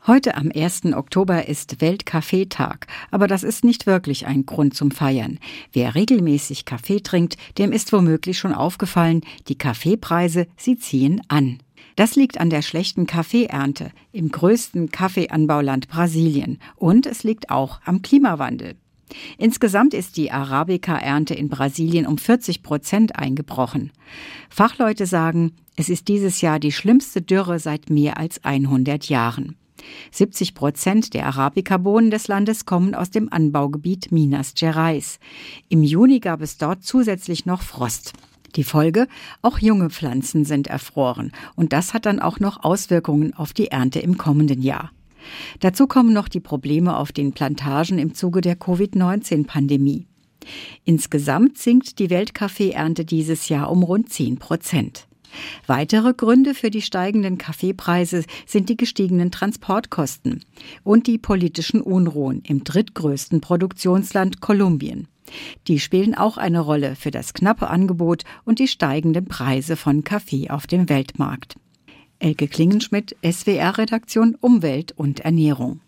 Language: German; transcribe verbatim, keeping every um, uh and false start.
Heute am ersten Oktober ist Weltkaffeetag, aber das ist nicht wirklich ein Grund zum Feiern. Wer regelmäßig Kaffee trinkt, dem ist womöglich schon aufgefallen, die Kaffeepreise, sie ziehen an. Das liegt an der schlechten Kaffeeernte im größten Kaffeeanbauland Brasilien und es liegt auch am Klimawandel. Insgesamt ist die Arabica-Ernte in Brasilien um vierzig Prozent eingebrochen. Fachleute sagen, es ist dieses Jahr die schlimmste Dürre seit mehr als hundert Jahren. siebzig Prozent der Arabica-Bohnen des Landes kommen aus dem Anbaugebiet Minas Gerais. Im Juni gab es dort zusätzlich noch Frost. Die Folge? Auch junge Pflanzen sind erfroren. Und das hat dann auch noch Auswirkungen auf die Ernte im kommenden Jahr. Dazu kommen noch die Probleme auf den Plantagen im Zuge der Covid neunzehn Pandemie. Insgesamt sinkt die Weltkaffeeernte dieses Jahr um rund zehn Prozent. Weitere Gründe für die steigenden Kaffeepreise sind die gestiegenen Transportkosten und die politischen Unruhen im drittgrößten Produktionsland Kolumbien. Die spielen auch eine Rolle für das knappe Angebot und die steigenden Preise von Kaffee auf dem Weltmarkt. Elke Klingenschmidt, S W R-Redaktion Umwelt und Ernährung.